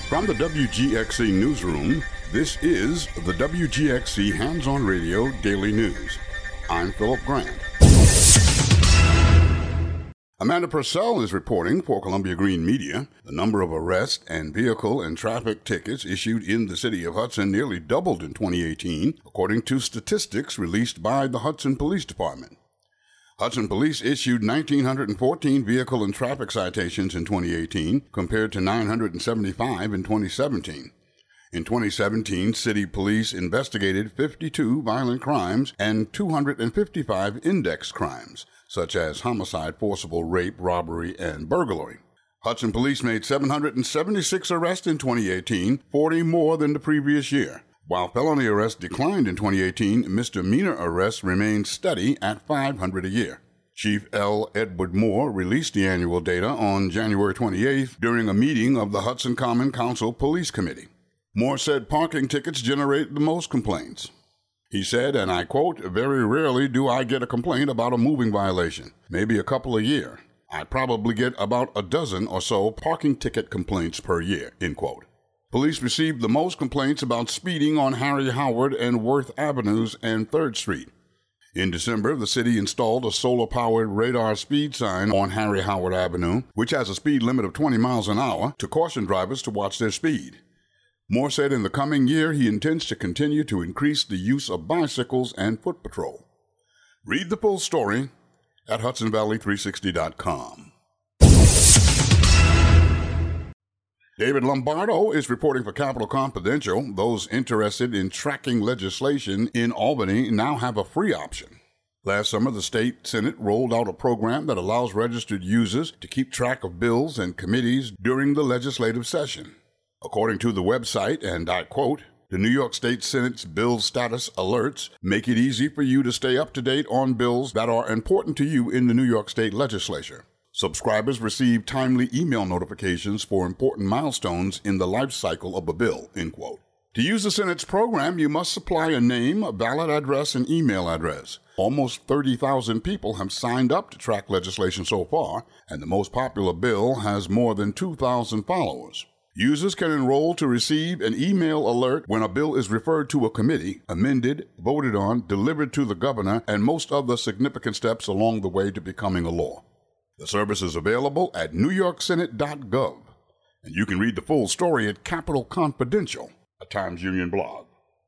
From the WGXC Newsroom, this is the WGXC Hands-On Radio Daily News. I'm Philip Grant. Amanda Purcell is reporting for Columbia Green Media. The number of arrests and vehicle and traffic tickets issued in the city of Hudson nearly doubled in 2018, according to statistics released by the Hudson Police Department. Hudson Police issued 1,914 vehicle and traffic citations in 2018, compared to 975 in 2017. In 2017, city police investigated 52 violent crimes and 255 index crimes, such as homicide, forcible rape, robbery, and burglary. Hudson Police made 776 arrests in 2018, 40 more than the previous year. While felony arrests declined in 2018, misdemeanor arrests remained steady at 500 a year. Chief L. Edward Moore released the annual data on January 28th during a meeting of the Hudson Common Council Police Committee. Moore said parking tickets generate the most complaints. He said, and I quote, "Very rarely do I get a complaint about a moving violation, maybe a couple a year. I probably get about a dozen or so parking ticket complaints per year," end quote. Police received the most complaints about speeding on Harry Howard and Worth Avenues and 3rd Street. In December, the city installed a solar-powered radar speed sign on Harry Howard Avenue, which has a speed limit of 20 miles an hour, to caution drivers to watch their speed. Moore said in the coming year he intends to continue to increase the use of bicycles and foot patrol. Read the full story at HudsonValley360.com. David Lombardo is reporting for Capitol Confidential. Those interested in tracking legislation in Albany now have a free option. Last summer, the state Senate rolled out a program that allows registered users to keep track of bills and committees during the legislative session. According to the website, and I quote, "The New York State Senate's bill status alerts make it easy for you to stay up to date on bills that are important to you in the New York State Legislature. Subscribers receive timely email notifications for important milestones in the life cycle of a bill," end quote. To use the Senate's program, you must supply a name, a valid address, and email address. Almost 30,000 people have signed up to track legislation so far, and the most popular bill has more than 2,000 followers. Users can enroll to receive an email alert when a bill is referred to a committee, amended, voted on, delivered to the governor, and most other significant steps along the way to becoming a law. The service is available at newyorksenate.gov, and you can read the full story at Capitol Confidential, a Times Union blog.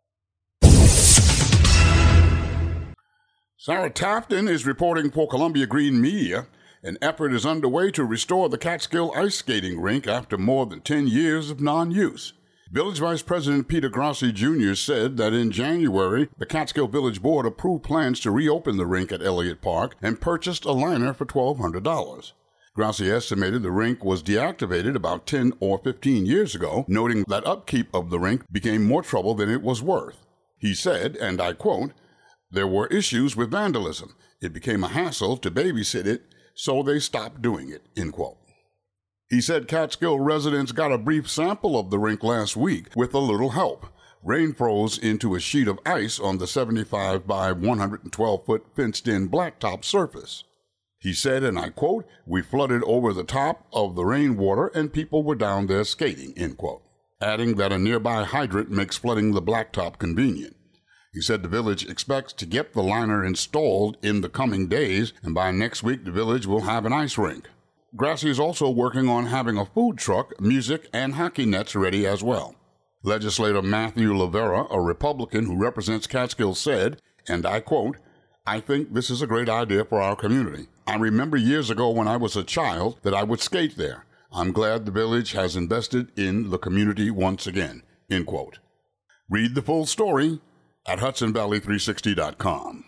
Sarah Tafton is reporting for Columbia Green Media. An effort is underway to restore the Catskill ice skating rink after more than 10 years of non-use. Village Vice President Peter Grassi Jr. said that in January, the Catskill Village Board approved plans to reopen the rink at Elliott Park and purchased a liner for $1,200. Grassi estimated the rink was deactivated about 10 or 15 years ago, noting that upkeep of the rink became more trouble than it was worth. He said, and I quote, "There were issues with vandalism. It became a hassle to babysit it, so they stopped doing it," end quote. He said Catskill residents got a brief sample of the rink last week with a little help. Rain froze into a sheet of ice on the 75 by 112-foot fenced-in blacktop surface. He said, and I quote, "We flooded over the top of the rainwater and people were down there skating," end quote, adding that a nearby hydrant makes flooding the blacktop convenient. He said the village expects to get the liner installed in the coming days, and by next week the village will have an ice rink. Grassi is also working on having a food truck, music, and hockey nets ready as well. Legislator Matthew Lavera, a Republican who represents Catskill, said, and I quote, "I think this is a great idea for our community. I remember years ago when I was a child that I would skate there. I'm glad the village has invested in the community once again," end quote. Read the full story at HudsonValley360.com.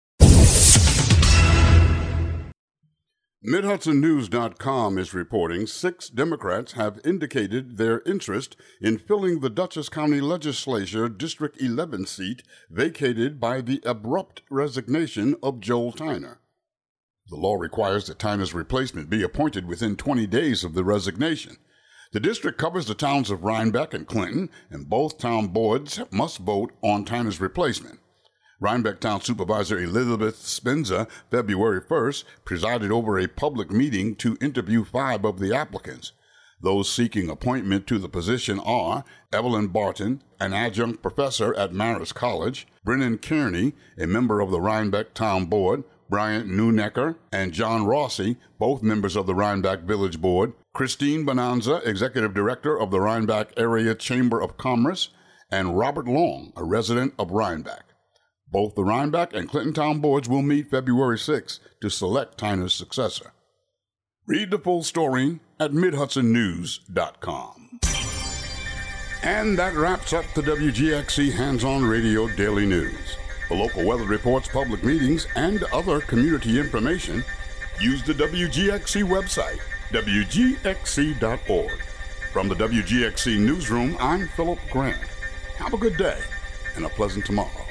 MidHudsonNews.com is reporting 6 Democrats have indicated their interest in filling the Dutchess County Legislature District 11 seat vacated by the abrupt resignation of Joel Tyner. The law requires that Tyner's replacement be appointed within 20 days of the resignation. The district covers the towns of Rhinebeck and Clinton, and both town boards must vote on Tyner's replacement. Rhinebeck Town Supervisor Elizabeth Spenza, February 1st, presided over a public meeting to interview 5 of the applicants. Those seeking appointment to the position are Evelyn Barton, an adjunct professor at Marist College, Brennan Kearney, a member of the Rhinebeck Town Board, Bryant Neunecker, and John Rossi, both members of the Rhinebeck Village Board, Christine Bonanza, executive director of the Rhinebeck Area Chamber of Commerce, and Robert Long, a resident of Rhinebeck. Both the Rhinebeck and Clinton Town Boards will meet February 6 to select Tyner's successor. Read the full story at MidHudsonNews.com. And that wraps up the WGXC Hands-On Radio Daily News. For local weather reports, public meetings, and other community information, use the WGXC website, WGXC.org. From the WGXC Newsroom, I'm Philip Grant. Have a good day and a pleasant tomorrow.